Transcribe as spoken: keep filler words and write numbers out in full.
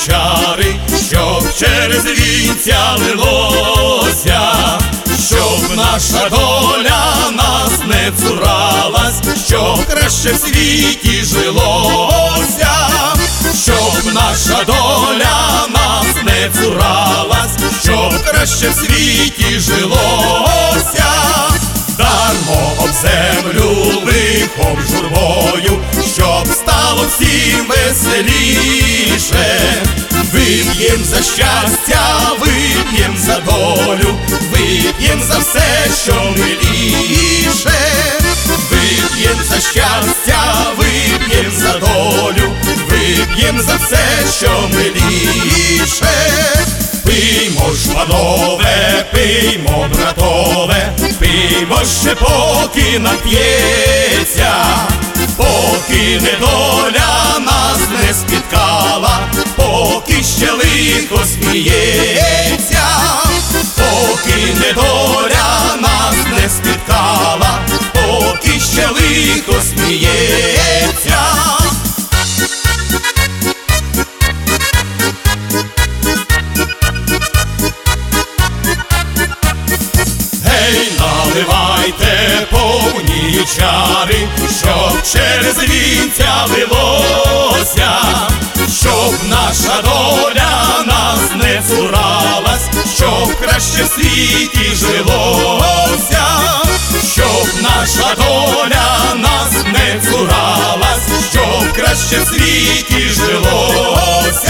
чари, щоб через вінця лилося, щоб наша доля нас не цуралась, щоб краще в світі жилося, щоб наша доля нас не цуралась, щоб краще в світі жилося. Дармо об землю лихом журбою, щоб стало всім веселіше. Вип'єм за щастя, вип'єм за долю, вип'єм за все, що миліше. Вип'єм за щастя, вип'єм за долю, вип'єм за все, що миліше. Пиймо ж, панове, пиймо, братове, пиймо ще поки нап'ється, поки недоля нас не спіткала, поки ще лихо сміється, поки недоля нас не спіткала, поки ще лихо сміється. Наливайте повні чари, щоб через вінця лилося, щоб наша доля нас не цуралась, щоб краще в світі жилося, щоб наша доля нас не цуралась, щоб краще в світі жилося.